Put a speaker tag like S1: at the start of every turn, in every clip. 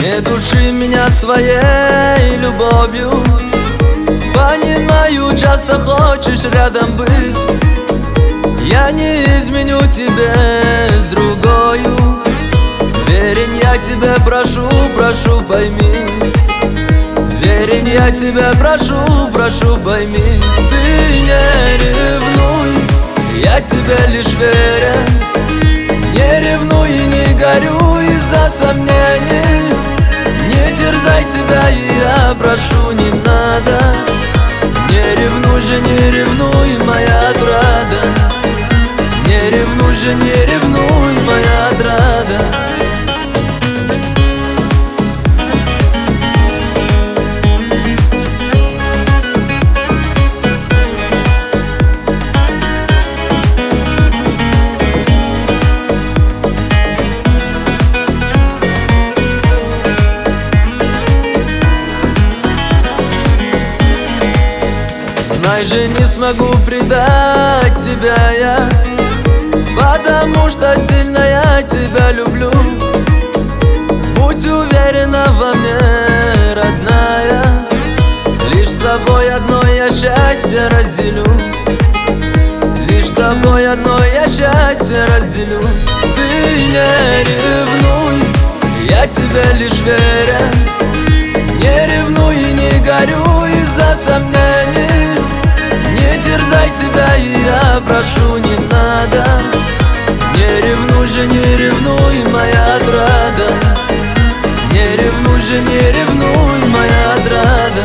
S1: Не души меня своей любовью. Понимаю, часто хочешь рядом быть. Я не изменю тебе с другою. Верен, я тебя прошу, прошу, пойми. Верен, я тебя прошу, прошу, пойми. Ты не ревнуй, я тебе лишь верен. Не ревнуй и не горюй из-за сомнений. Не терзай себя, и я прошу, не надо. Не ревнуй же, не ревнуй, моя отрада. Не ревнуй же, не ревнуй, моя отрада. Знай же, не смогу предать тебя я, потому что сильно я тебя люблю. Будь уверена во мне, родная. Лишь с тобой одно я счастье разделю. Лишь с тобой одно я счастье разделю. Ты не ревнуй, я тебе лишь верен. Не ревнуй и не горюй из-за сомнений. Не терзай себя, и я прошу, не надо. Не ревнуй же, не ревнуй, моя отрада. Не ревнуй же, не ревнуй, моя отрада.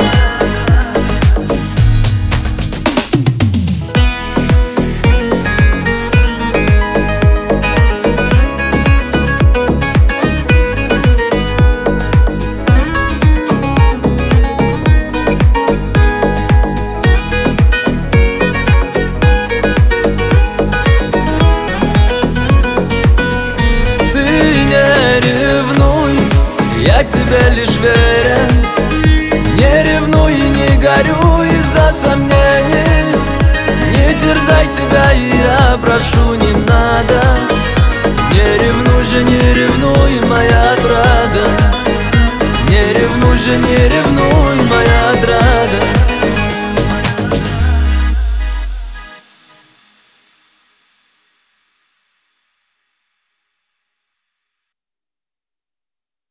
S1: Я тебе лишь верен. Не ревнуй и не горюй из-за сомнений. Не терзай себя, и я прошу, не надо. Не ревнуй же, не ревнуй, моя отрада. Не ревнуй же, не ревнуй.